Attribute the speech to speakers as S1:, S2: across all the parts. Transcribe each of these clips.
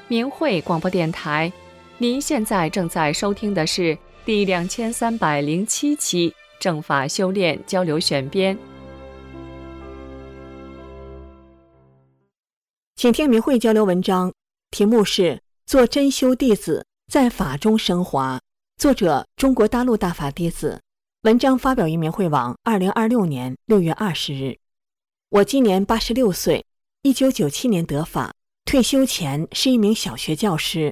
S1: 明慧广播电台，您现在正在收听的是第2307期正法修炼交流选编。
S2: 请听明慧交流文章，题目是做真修弟子，在法中升华，作者中国大陆大法弟子，文章发表于明慧网2026年6月20日。我今年86岁，1997年得法，退休前是一名小学教师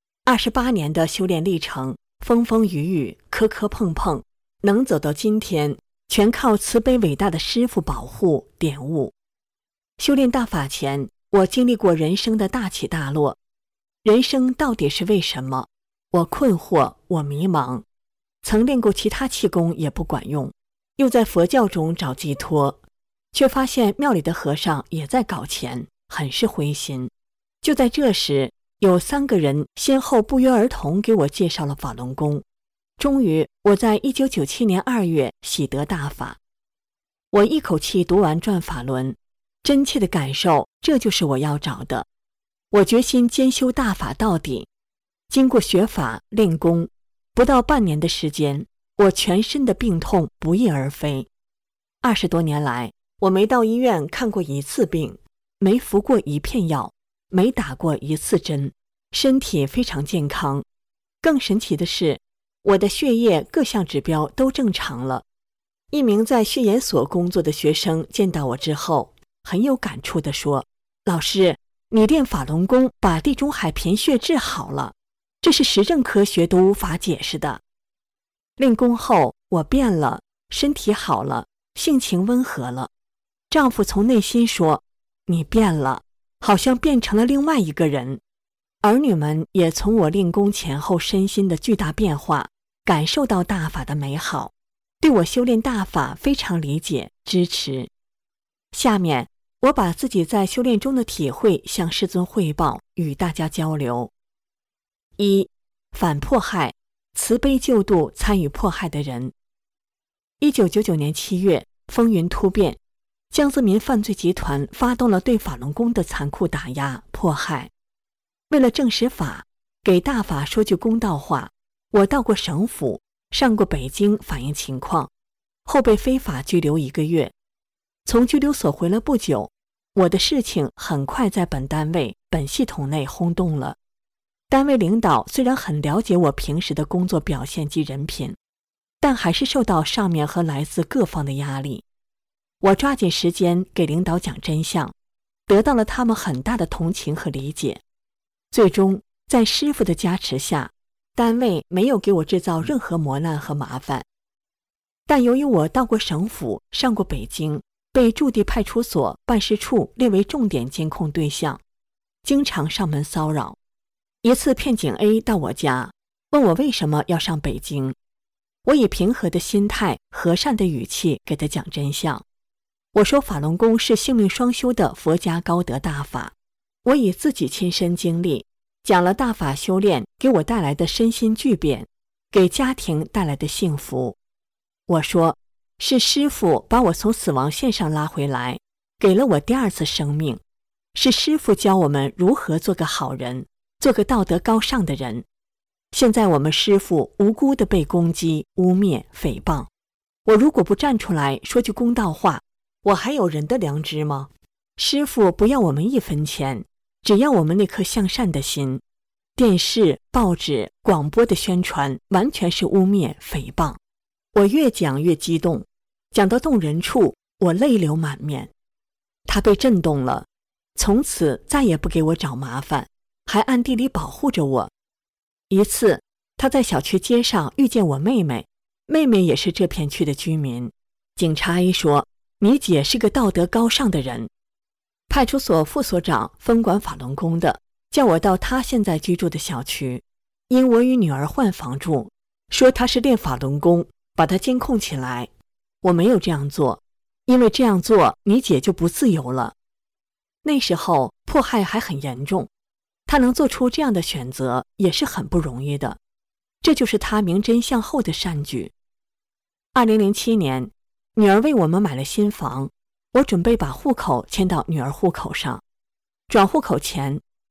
S2: ，28年的修炼历程，风风雨雨，磕磕碰碰，能走到今天，全靠慈悲伟大的师父保护点悟。修炼大法前，我经历过人生的大起大落，人生到底是为什么？我困惑，我迷茫，曾练过其他气功也不管用，又在佛教中找寄托，却发现庙里的和尚也在搞钱，很是灰心。就在这时，有3个人先后不约而同给我介绍了法轮功。终于，我在1997年2月喜得大法。我一口气读完《转法轮》，真切的感受，这就是我要找的。我决心兼修大法到底。经过学法练功，不到半年的时间，我全身的病痛不翼而飞。20多年来，我没到医院看过一次病，没服过一片药，没打过一次针，身体非常健康。更神奇的是，我的血液各项指标都正常了。一名在血研所工作的学生见到我之后，很有感触地说：“老师，你练法轮功把地中海贫血治好了，这是实证科学都无法解释的。”练功后，我变了，身体好了，性情温和了。丈夫从内心说：“你变了，好像变成了另外一个人。”儿女们也从我练功前后身心的巨大变化，感受到大法的美好，对我修炼大法非常理解支持。下面我把自己在修炼中的体会向师尊汇报，与大家交流。1. 反迫害，慈悲救度参与迫害的人。1999年7月，风云突变，江泽民犯罪集团发动了对法轮功的残酷打压迫害。为了证实法，给大法说句公道话，我到过省府，上过北京反映情况，后被非法拘留1个月。从拘留所回来不久，我的事情很快在本单位本系统内轰动了。单位领导虽然很了解我平时的工作表现及人品，但还是受到上面和来自各方的压力。我抓紧时间给领导讲真相，得到了他们很大的同情和理解。最终在师父的加持下，单位没有给我制造任何磨难和麻烦。但由于我到过省府，上过北京，被驻地派出所办事处列为重点监控对象，经常上门骚扰。一次骗警 A 到我家，问我为什么要上北京。我以平和的心态、和善的语气给他讲真相。我说法轮功是性命双修的佛家高德大法，我以自己亲身经历，讲了大法修炼给我带来的身心巨变，给家庭带来的幸福。我说，是师父把我从死亡线上拉回来，给了我第2次生命，是师父教我们如何做个好人，做个道德高尚的人。现在我们师父无辜地被攻击、污蔑、诽谤，我如果不站出来说句公道话，我还有人的良知吗？师父不要我们1分钱，只要我们那颗向善的心。电视、报纸、广播的宣传完全是污蔑、诽谤。我越讲越激动，讲到动人处，我泪流满面。他被震动了，从此再也不给我找麻烦，还暗地里保护着我。一次，他在小区街上遇见我妹妹，妹妹也是这片区的居民。警察一说，你姐是个道德高尚的人。派出所副所长分管法轮功的，叫我到他现在居住的小区，因我与女儿换房住，说他是练法轮功，把他监控起来。我没有这样做，因为这样做你姐就不自由了。那时候迫害还很严重，他能做出这样的选择也是很不容易的，这就是他明真向后的善举。2007年，女儿为我们买了新房，我准备把户口迁到女儿户口上。转户口前，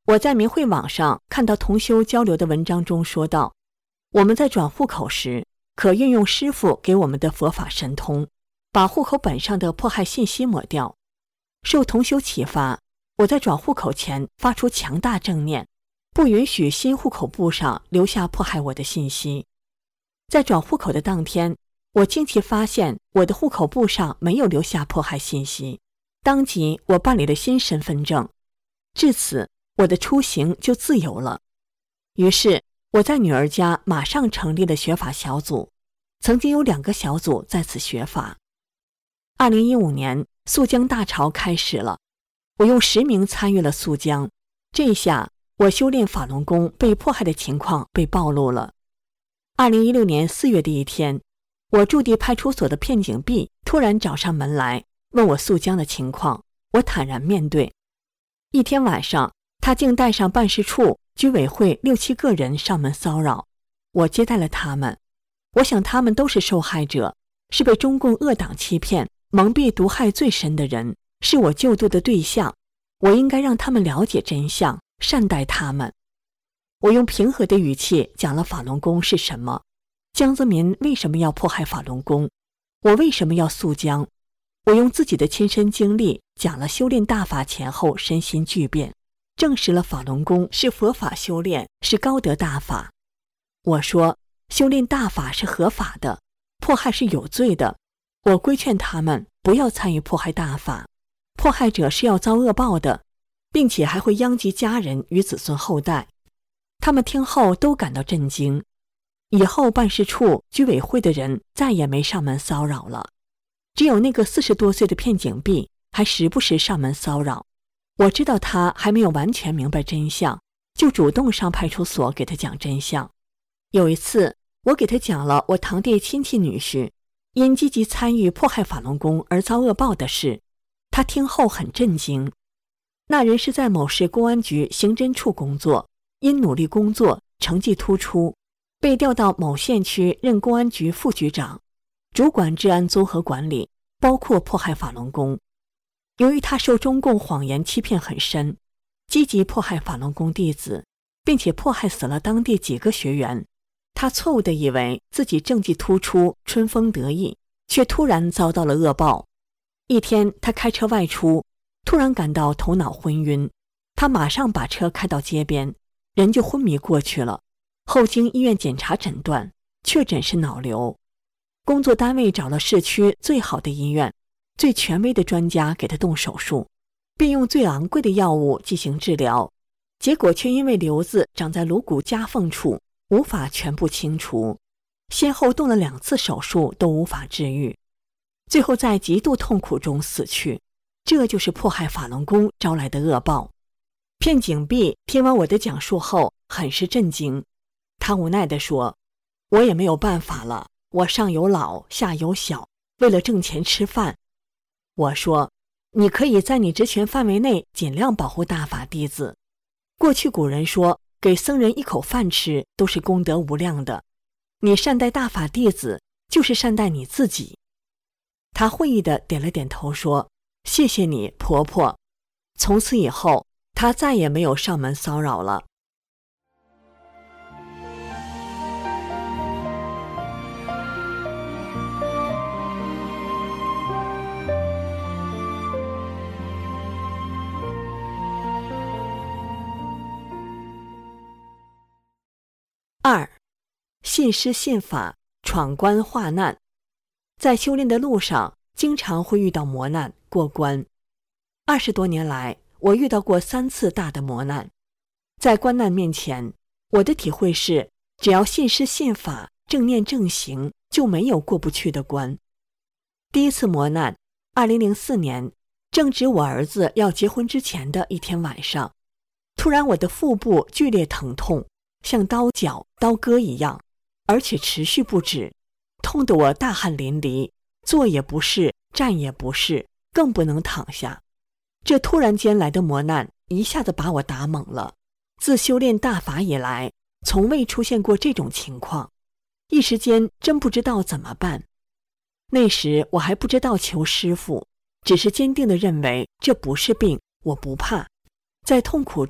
S2: 我在明慧网上看到同修交流的文章中说到，我们在转户口时，可运用师父给我们的佛法神通，把户口本上的迫害信息抹掉。受同修启发，我在转户口前发出强大正念，不允许新户口簿上留下迫害我的信息。在转户口的当天，我惊奇发现我的户口簿上没有留下迫害信息，当即我办理了新身份证，至此我的出行就自由了。于是我在女儿家马上成立了学法小组，曾经有2个小组在此学法。2015年肃江大潮开始了，我用实名参与了肃江，这下我修炼法轮功被迫害的情况被暴露了。2016年4月的一天，我驻地派出所的片警毕突然找上门来问我肃江的情况，我坦然面对。一天晚上，他竟带上办事处、居委会6、7个人上门骚扰，我接待了他们。我想他们都是受害者，是被中共恶党欺骗、蒙蔽毒害最深的人，是我救度的对象，我应该让他们了解真相，善待他们。我用平和的语气讲了法轮功是什么，江泽民为什么要迫害法轮功，我为什么要肃江。我用自己的亲身经历讲了修炼大法前后身心巨变，证实了法轮功是佛法修炼，是高德大法。我说修炼大法是合法的，迫害是有罪的，我规劝他们不要参与迫害大法，迫害者是要遭恶报的，并且还会殃及家人与子孙后代。他们听后都感到震惊，以后办事处、居委会的人再也没上门骚扰了，只有那个40多岁的片警毕还时不时上门骚扰。我知道他还没有完全明白真相，就主动上派出所给他讲真相。有一次，我给他讲了我堂弟亲戚女婿因积极参与迫害法轮功而遭恶报的事，他听后很震惊。那人是在某市公安局刑侦处工作，因努力工作，成绩突出，被调到某县区任公安局副局长，主管治安综合管理，包括迫害法轮功。由于他受中共谎言欺骗很深，积极迫害法轮功弟子，并且迫害死了当地几个学员，他错误地以为自己政绩突出，春风得意，却突然遭到了恶报。一天，他开车外出，突然感到头脑昏晕，他马上把车开到街边，人就昏迷过去了。后经医院检查诊断，确诊是脑瘤。工作单位找了市区最好的医院，最权威的专家给他动手术，并用最昂贵的药物进行治疗，结果却因为瘤子长在颅骨夹缝处，无法全部清除，先后动了2次手术都无法治愈，最后在极度痛苦中死去。这就是迫害法轮功招来的恶报。片警毕听完我的讲述后很是震惊，他无奈地说，我也没有办法了，我上有老下有小，为了挣钱吃饭。我说，你可以在你职权范围内尽量保护大法弟子。过去古人说，给僧人一口饭吃都是功德无量的，你善待大法弟子就是善待你自己。他会意地点了点头说，谢谢你婆婆。从此以后，他再也没有上门骚扰了。2. 信师信法，闯关化难。在修炼的路上，经常会遇到磨难，过关。20多年来，我遇到过3次大的磨难。在关难面前，我的体会是，只要信师信法，正念正行，就没有过不去的关。第一次磨难，2004年，正值我儿子要结婚之前的一天晚上，突然我的腹部剧烈疼痛，像刀绞、刀割一样，而且持续不止，痛得我大汗淋漓，坐也不是，站也不是，更不能躺下。这突然间来的磨难一下子把我打懵了，自修炼大法以来，从未出现过这种情况，一时间真不知道怎么办。那时我还不知道求师父，只是坚定地认为这不是病，我不怕。在痛苦中，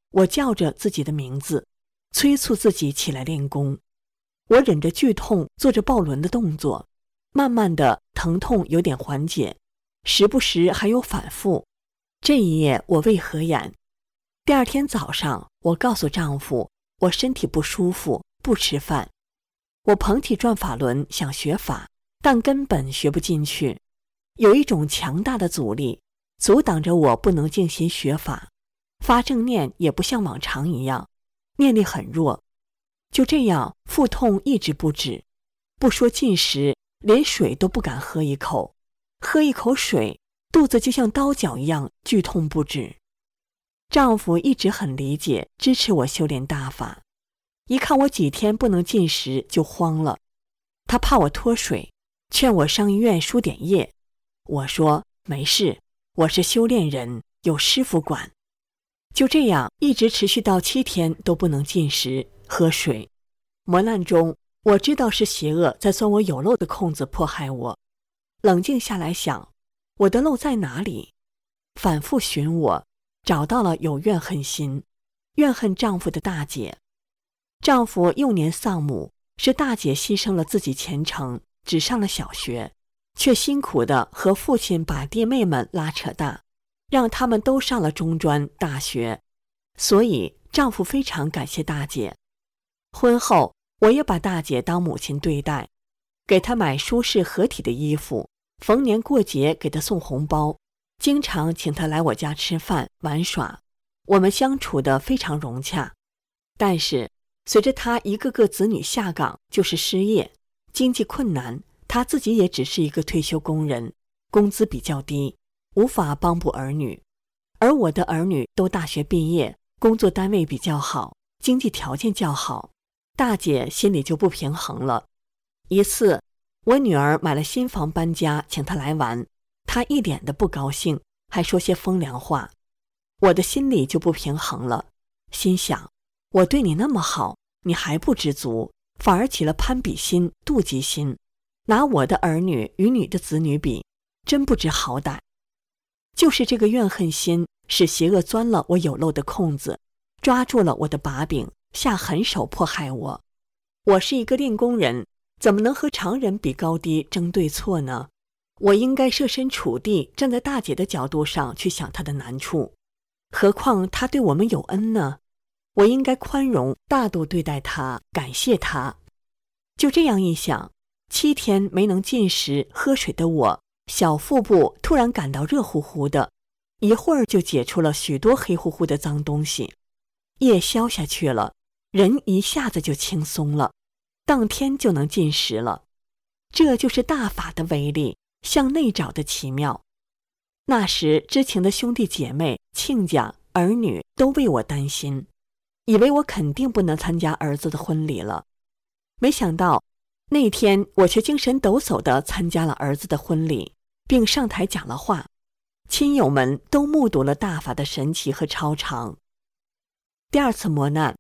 S2: 我叫着自己的名字，催促自己起来练功。我忍着剧痛做着抱轮的动作，慢慢的疼痛有点缓解，时不时还有反复。这一夜我未合眼。第二天早上，我告诉丈夫我身体不舒服，不吃饭。我捧起转法轮想学法，但根本学不进去，有一种强大的阻力阻挡着我不能静心学法，发正念也不像往常一样，念力很弱。就这样腹痛一直不止，不说进食，连水都不敢喝一口，喝一口水肚子就像刀绞一样剧痛不止。丈夫一直很理解支持我修炼大法，一看我几天不能进食就慌了，他怕我脱水，劝我上医院输点液。我说没事，我是修炼人，有师傅管。就这样一直持续到7天都不能进食喝水。磨难中，我知道是邪恶在钻我有漏的空子迫害我。冷静下来想，我的漏在哪里？反复寻我，找到了有怨恨心，怨恨丈夫的大姐。丈夫幼年丧母，是大姐牺牲了自己前程，只上了小学，却辛苦地和父亲把弟妹们拉扯大，让他们都上了中专、大学，所以丈夫非常感谢大姐。婚后，我也把大姐当母亲对待，给她买舒适合体的衣服，逢年过节给她送红包，经常请她来我家吃饭玩耍，我们相处得非常融洽。但是随着她一个个子女下岗就是失业，经济困难，她自己也只是一个退休工人，工资比较低，无法帮补儿女。而我的儿女都大学毕业，工作单位比较好，经济条件较好，大姐心里就不平衡了。一次，我女儿买了新房搬家，请她来玩，她一脸的不高兴，还说些风凉话。我的心里就不平衡了，心想，我对你那么好，你还不知足，反而起了攀比心、妒忌心，拿我的儿女与你的子女比，真不知好歹。就是这个怨恨心，使邪恶钻了我有漏的空子，抓住了我的把柄，下狠手迫害我。我是一个练功人，怎么能和常人比高低争对错呢？我应该设身处地，站在大姐的角度上去想她的难处，何况她对我们有恩呢？我应该宽容大度对待她，感谢她。就这样一想，7天没能进食喝水的我，小腹部突然感到热乎乎的，一会儿就解出了许多黑乎乎的脏东西。夜消下去了，人一下子就轻松了，当天就能进食了。这就是大法的威力，向内找的奇妙。那时知情的兄弟姐妹、亲家、儿女都为我担心，以为我肯定不能参加儿子的婚礼了。没想到那天我却精神抖擞地参加了儿子的婚礼，并上台讲了话，亲友们都目睹了大法的神奇和超常。第二次磨难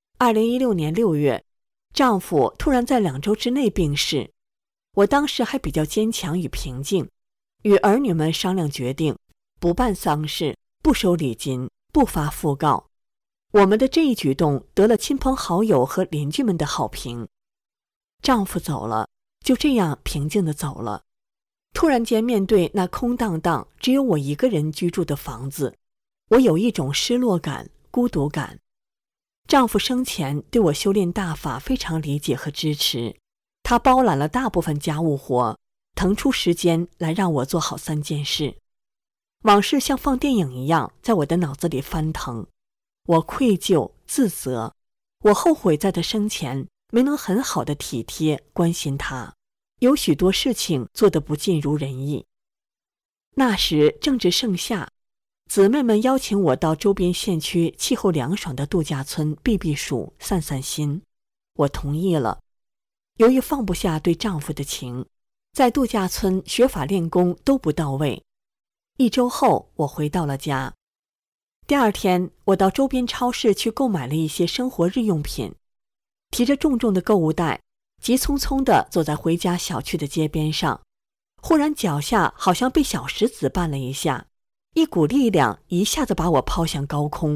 S2: ，2016年6月，丈夫突然在2周之内病逝。我当时还比较坚强与平静，与儿女们商量决定，不办丧事，不收礼金，不发讣告。我们的这一举动得了亲朋好友和邻居们的好评。丈夫走了，就这样平静地走了。突然间面对那空荡荡只有我一个人居住的房子，我有一种失落感、孤独感。丈夫生前对我修炼大法非常理解和支持，他包揽了大部分家务活，腾出时间来让我做好3件事。往事像放电影一样在我的脑子里翻腾，我愧疚、自责，我后悔在他生前没能很好的体贴、关心他，有许多事情做得不尽如人意。那时正值盛夏，姊妹们邀请我到周边县区气候凉爽的度假村避避暑、散散心，我同意了。由于放不下对丈夫的情，在度假村学法练功都不到位。1周后，我回到了家。第2天，我到周边超市去购买了一些生活日用品，提着重重的购物袋，急匆匆地走在回家小区的街边上，忽然脚下好像被小石子绊了一下，一股力量一下子把我抛向高空，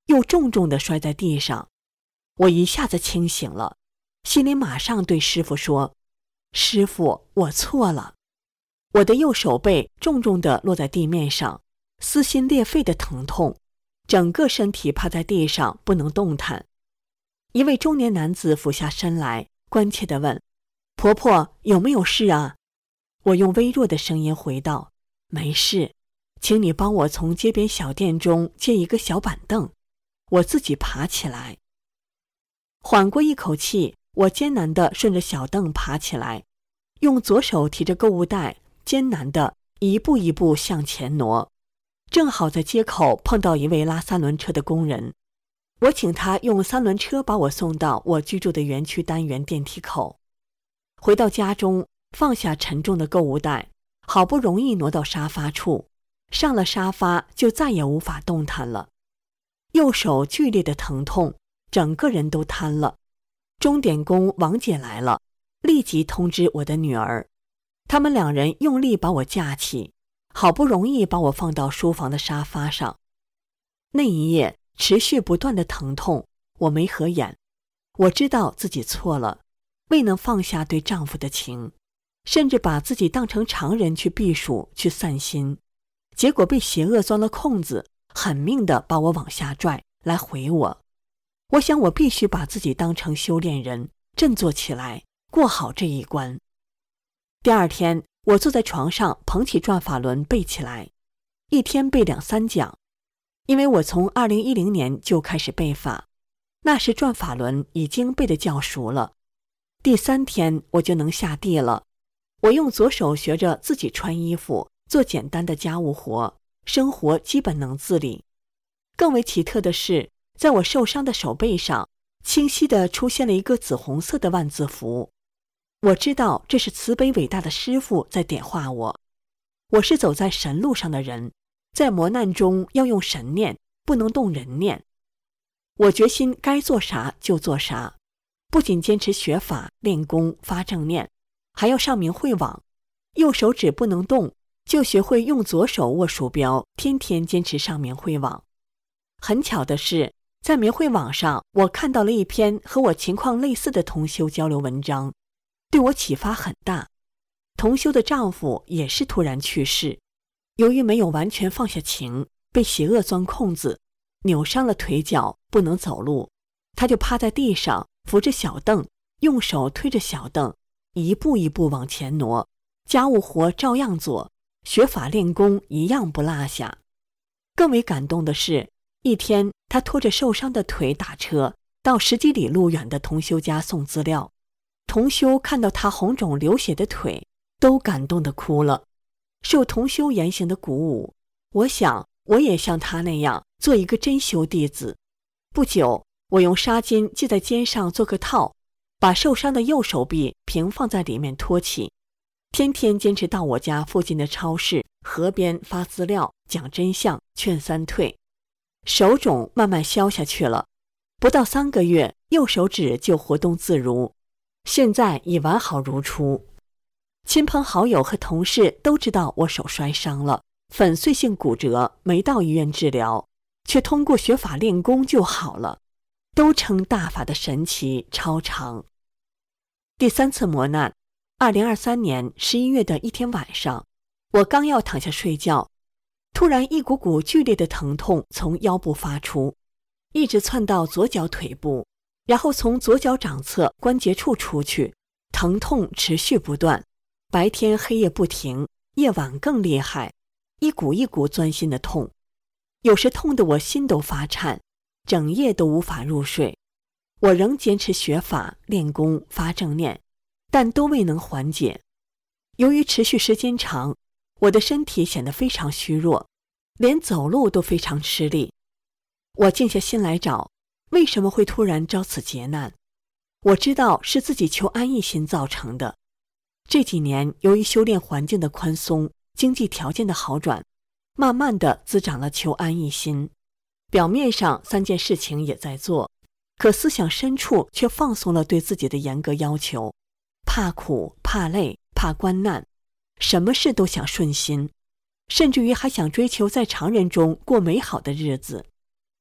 S2: 又重重地摔在地上。我一下子清醒了，心里马上对师父说：师父，我错了。我的右手背重重地落在地面上，撕心裂肺的疼痛，整个身体趴在地上不能动弹。一位中年男子俯下身来，关切地问：婆婆，有没有事啊？我用微弱的声音回道：没事，请你帮我从街边小店中借一个小板凳，我自己爬起来。缓过一口气，我艰难地顺着小凳爬起来，用左手提着购物袋，艰难地一步一步向前挪。正好在街口碰到一位拉三轮车的工人，我请他用三轮车把我送到我居住的园区单元电梯口。回到家中，放下沉重的购物袋，好不容易挪到沙发处，上了沙发就再也无法动弹了。右手剧烈的疼痛，整个人都瘫了。钟点工王姐来了，立即通知我的女儿。他们两人用力把我架起，好不容易把我放到书房的沙发上。那一夜持续不断的疼痛，我没合眼。我知道自己错了，未能放下对丈夫的情，甚至把自己当成常人去避暑去散心，结果被邪恶钻了空子，狠命地把我往下拽，来毁我。我想我必须把自己当成修炼人，振作起来，过好这一关。第二天，我坐在床上捧起转法轮背起来，一天背2-3讲。因为我从2010年就开始背法，那时转法轮已经背得较熟了。第3天我就能下地了。我用左手学着自己穿衣服，做简单的家务活，生活基本能自理。更为奇特的是，在我受伤的手背上，清晰地出现了一个紫红色的万字符。我知道这是慈悲伟大的师父在点化我。我是走在神路上的人，在磨难中要用神念，不能动人念。我决心该做啥就做啥，不仅坚持学法、练功、发正念，还要上明慧网。右手指不能动，就学会用左手握鼠标，天天坚持上明慧网。很巧的是，在明慧网上，我看到了一篇和我情况类似的同修交流文章，对我启发很大。同修的丈夫也是突然去世，由于没有完全放下情，被邪恶钻空子，扭伤了腿脚，不能走路，他就趴在地上，扶着小凳，用手推着小凳，一步一步往前挪，家务活照样做，学法练功一样不落下。更为感动的是，一天他拖着受伤的腿打车到10几里路远的同修家送资料，同修看到他红肿流血的腿，都感动地哭了。受同修言行的鼓舞，我想我也像他那样做一个真修弟子。不久，我用纱巾系在肩上做个套，把受伤的右手臂平放在里面托起，天天坚持到我家附近的超市、河边发资料，讲真相，劝3退。手肿慢慢消下去了，不到3个月，右手指就活动自如，现在已完好如初。亲朋好友和同事都知道我手摔伤了，粉碎性骨折，没到医院治疗，却通过学法练功就好了，都称大法的神奇超常。第3次磨难，2023年11月的一天晚上，我刚要躺下睡觉，突然一股股剧烈的疼痛从腰部发出，一直窜到左脚腿部，然后从左脚掌侧关节处出去，疼痛持续不断，白天黑夜不停，夜晚更厉害，一股一股钻心的痛，有时痛得我心都发颤，整夜都无法入睡。我仍坚持学法、练功、发正念，但都未能缓解。由于持续时间长，我的身体显得非常虚弱，连走路都非常吃力。我静下心来找，为什么会突然遭此劫难？我知道是自己求安逸心造成的。这几年由于修炼环境的宽松，经济条件的好转，慢慢的滋长了求安逸心。表面上3件事情也在做，可思想深处却放松了对自己的严格要求，怕苦、怕累、怕关难，什么事都想顺心，甚至于还想追求在常人中过美好的日子。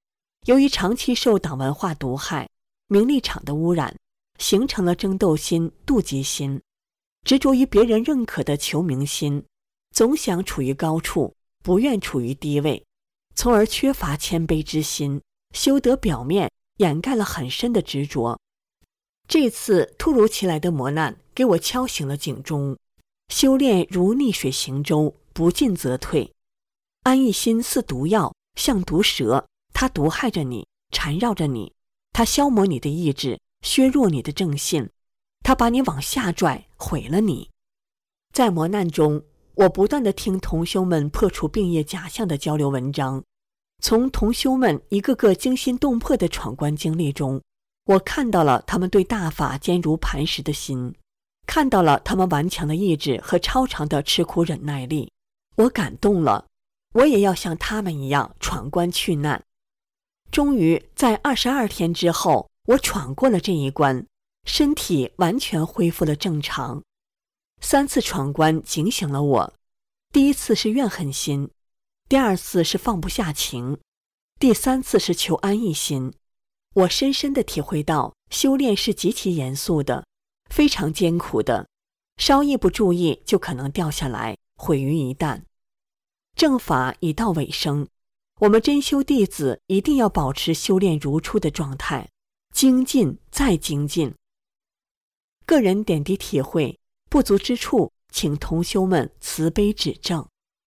S2: 由于长期受党文化毒害、名利场的污染，形成了争斗心、妒忌心，执着于别人认可的求名心，总想处于高处，不愿处于低位，从而缺乏谦卑之心，修得表面，掩盖了很深的执着。这次突如其来的磨难给我敲醒了警钟，修炼如逆水行舟，不进则退。安逸心似毒药，像毒蛇，它毒害着你，缠绕着你，它消磨你的意志，削弱你的正信，它把你往下拽，毁了你。在磨难中，我不断地听同修们破除病业假象的交流文章，从同修们一个个惊心动魄的闯关经历中，我看到了他们对大法坚如磐石的心，看到了他们顽强的意志和超长的吃苦忍耐力。我感动了，我也要像他们一样闯关去难。终于在22天之后，我闯过了这一关，身体完全恢复了正常。3次闯关警醒了我，第1次是怨恨心，第2次是放不下情，第3次是求安逸心。我深深地体会到，修炼是极其严肃的，非常艰苦的，稍一不注意就可能掉下来，毁于一旦。正法已到尾声，我们真修弟子一定要保持修炼如初的状态，精进再精进。个人点滴体会，不足之处，请同修们慈悲指正。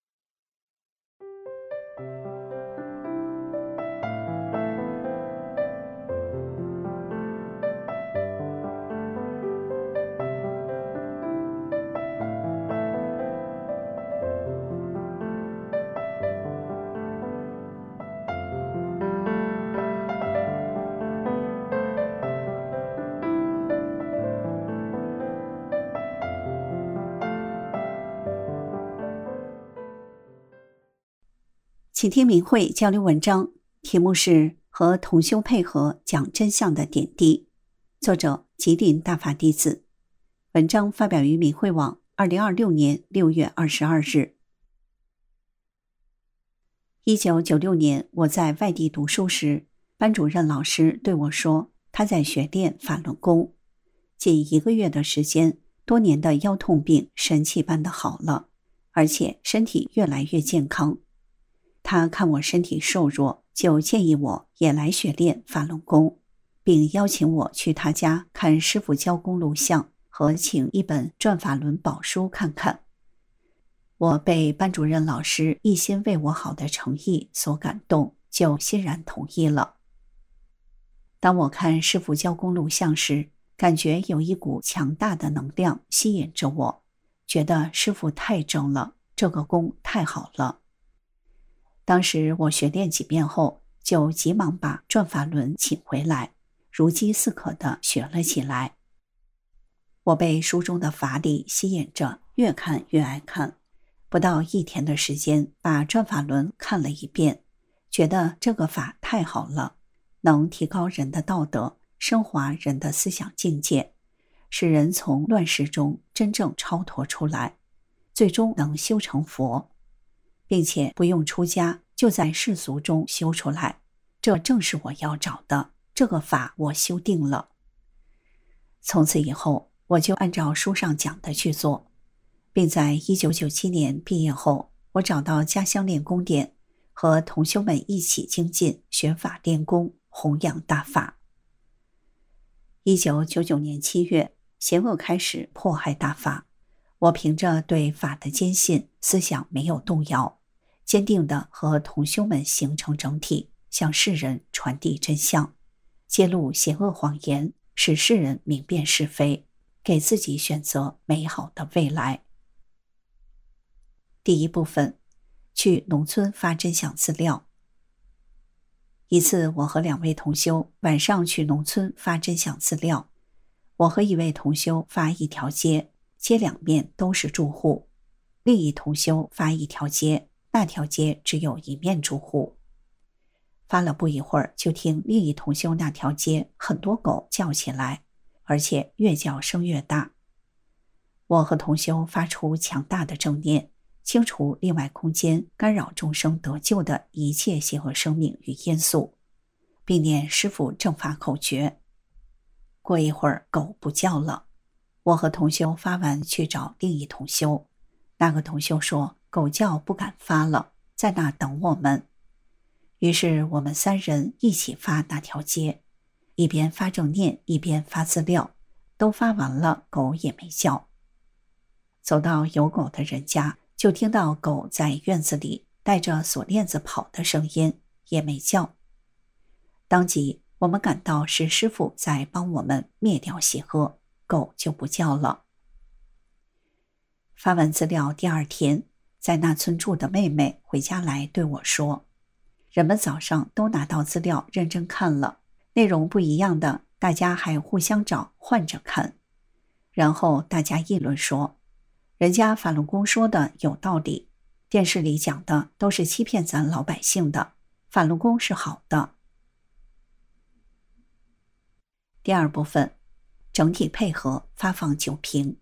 S3: 请听明慧交流文章，题目是和同修配合讲真相的点滴，作者吉林大法弟子。文章发表于明慧网2026年6月22日。1996年我在外地读书时，班主任老师对我说，他在学练法轮功，仅1个月的时间，多年的腰痛病神奇般的好了，而且身体越来越健康。他看我身体瘦弱，就建议我也来学练法轮功，并邀请我去他家看师父教功录像和请一本转法轮宝书看看。我被班主任老师一心为我好的诚意所感动，就欣然同意了。当我看师父教功录像时，感觉有一股强大的能量吸引着我，觉得师父太正了，这个功太好了。当时我学练几遍后，就急忙把转法轮请回来，如饥似渴地学了起来。我被书中的法理吸引着，越看越爱看。不到1天的时间，把转法轮看了一遍，觉得这个法太好了，能提高人的道德，升华人的思想境界，使人从乱世中真正超脱出来，最终能修成佛，并且不用出家，就在世俗中修出来。这正是我要找的，这个法我修定了。从此以后，我就按照书上讲的去做，并在1997年毕业后，我找到家乡练功点，和同修们一起精进学法练功，弘扬大法。1999年7月，邪恶开始迫害大法，我凭着对法的坚信，思想没有动摇，坚定地和同修们形成整体，向世人传递真相，揭露邪恶谎言，使世人明辨是非，给自己选择美好的未来。第一部分，去农村发真相资料。一次，我和2位同修晚上去农村发真相资料。我和一位同修发一条街，街两面都是住户；另一同修发一条街，那条街只有一面住户。发了不一会儿，就听另一同修那条街很多狗叫起来，而且越叫声越大。我和同修发出强大的正念，清除另外空间干扰众生得救的一切邪恶生命与因素。 并念师父正法口诀。过一会儿，狗不叫了。我和同修发完去找另一同修，那个同修说狗叫不敢发了，在那等我们。于是我们3人一起发那条街，一边发正念，一边发资料，都发完了，狗也没叫。走到有狗的人家，就听到狗在院子里带着锁链子跑的声音，也没叫。当即我们感到是师父在帮我们灭掉邪恶，狗就不叫了。发完资料第2天，在那村住的妹妹回家来对我说，人们早上都拿到资料认真看了，内容不一样的大家还互相找换着看。然后大家议论说，人家法轮功说的有道理，电视里讲的都是欺骗咱老百姓的，法轮功是好的。第2部分，整体配合发放酒瓶。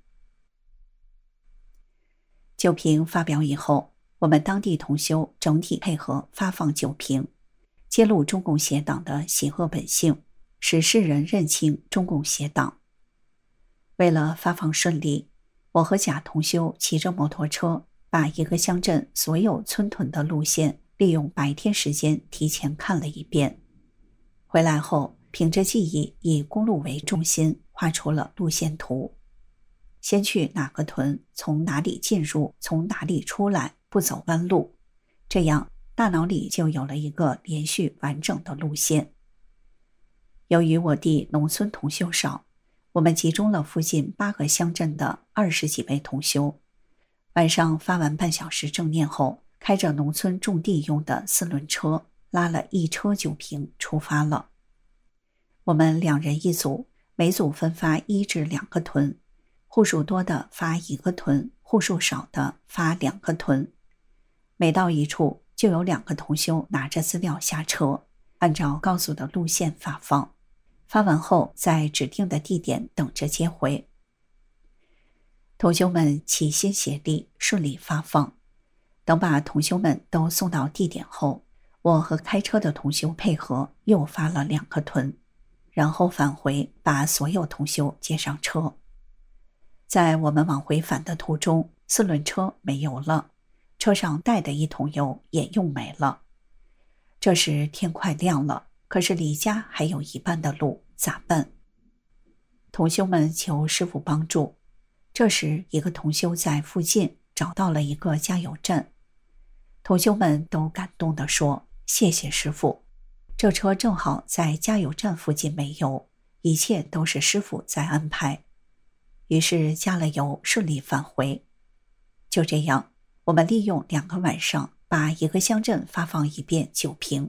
S3: 酒瓶发表以后，我们当地同修整体配合发放酒瓶，揭露中共邪党的邪恶本性，使世人认清中共邪党。为了发放顺利，我和贾同修骑着摩托车，把一个乡镇所有村屯的路线利用白天时间提前看了一遍。回来后，凭着记忆以公路为中心画出了路线图，先去哪个屯，从哪里进入，从哪里出来，不走弯路，这样大脑里就有了一个连续完整的路线。由于我地农村同修少，我们集中了附近8个乡镇的20几位同修，晚上发完半小时正念后，开着农村种地用的4轮车，拉了1车酒瓶出发了。我们2人1组，每组分发1至2个屯，户数多的发1个屯，户数少的发2个屯。每到一处，就有2个同修拿着资料下车，按照告诉的路线发放。发完后，在指定的地点等着接回。同修们齐心协力，顺利发放。等把同修们都送到地点后，我和开车的同修配合，又发了2个屯，然后返回，把所有同修接上车。在我们往回返的途中，4轮车没油了，车上带的1桶油也用没了。这时天快亮了，可是离家还有一半的路，咋办？同修们求师父帮助。这时一个同修在附近找到了一个加油站，同修们都感动地说，谢谢师父，这车正好在加油站附近没油，一切都是师父在安排。于是加了油，顺利返回。就这样，我们利用2个晚上，把一个乡镇发放一遍酒瓶。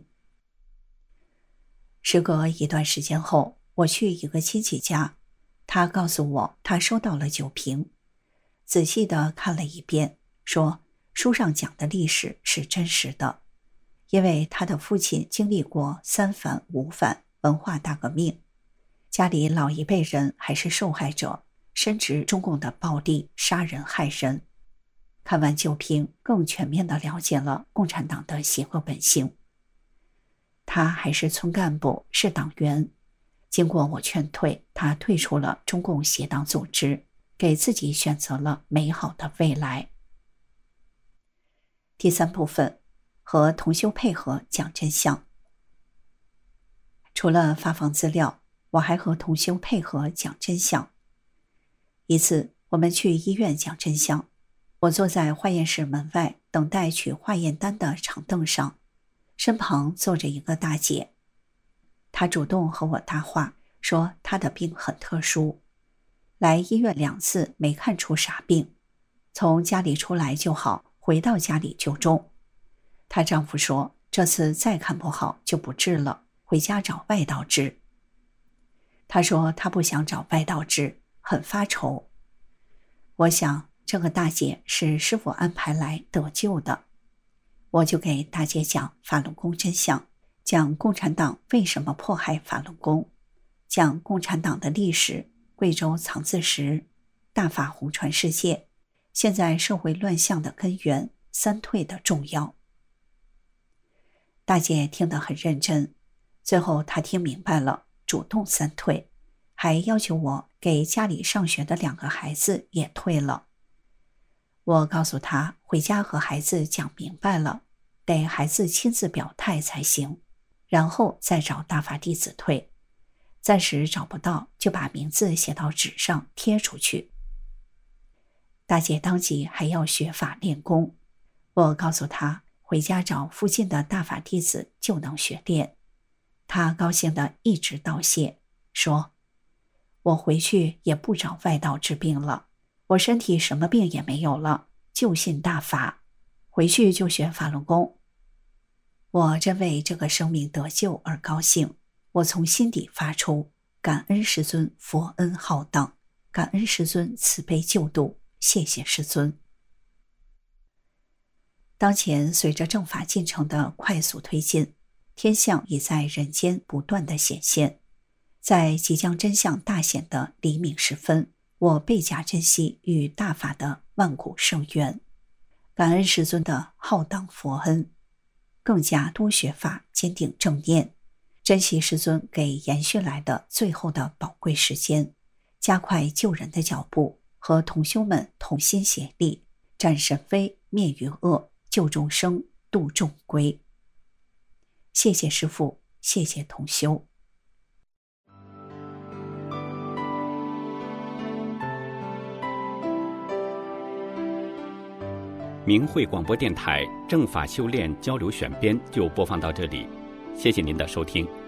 S3: 时隔一段时间后，我去一个亲戚家，他告诉我他收到了酒瓶，仔细地看了一遍，说书上讲的历史是真实的，因为他的父亲经历过3反5反文化大革命，家里老一辈人还是受害者，深知中共的暴力杀人害人。看完酒瓶，更全面地了解了共产党的邪恶本性。他还是村干部，是党员，经过我劝退，他退出了中共邪党组织，给自己选择了美好的未来。第3部分，和同修配合讲真相。除了发放资料，我还和同修配合讲真相。一次我们去医院讲真相，我坐在化验室门外等待取化验单的长凳上，身旁坐着一个大姐。她主动和我搭话，说她的病很特殊，来医院2次没看出啥病，从家里出来就好，回到家里就重。她丈夫说这次再看不好就不治了，回家找外道治。她说她不想找外道治，很发愁。我想这个大姐是师父安排来得救的，我就给大姐讲法轮功真相，讲共产党为什么迫害法轮功，讲共产党的历史，贵州藏字石，大法红传世界，现在社会乱象的根源，3退的重要。大姐听得很认真， 最后他听明白了，主动3退，还要求我给家里上学的2个孩子也退了。我告诉他，回家和孩子讲明白了，得孩子亲自表态才行，然后再找大法弟子退。暂时找不到，就把名字写到纸上贴出去。大姐当即还要学法练功，我告诉她回家找附近的大法弟子就能学练。她高兴地一直道谢，说我回去也不找外道治病了，我身体什么病也没有了，就信大法，回去就学法轮功。我真为这个生命得救而高兴，我从心底发出感恩师尊佛恩浩荡，感恩师尊慈悲救度，谢谢师尊。当前随着正法进程的快速推进，天相已在人间不断的显现。在即将真相大显的黎明时分，我倍加珍惜与大法的万古圣缘，感恩师尊的浩荡佛恩，更加多学法，坚定正念，珍惜师尊给延续来的最后的宝贵时间，加快救人的脚步，和同修们同心协力，战神非，灭余恶，救众生，度众归。谢谢师父，谢谢同修。
S4: 明慧广播电台正法修炼交流选编就播放到这里，谢谢您的收听。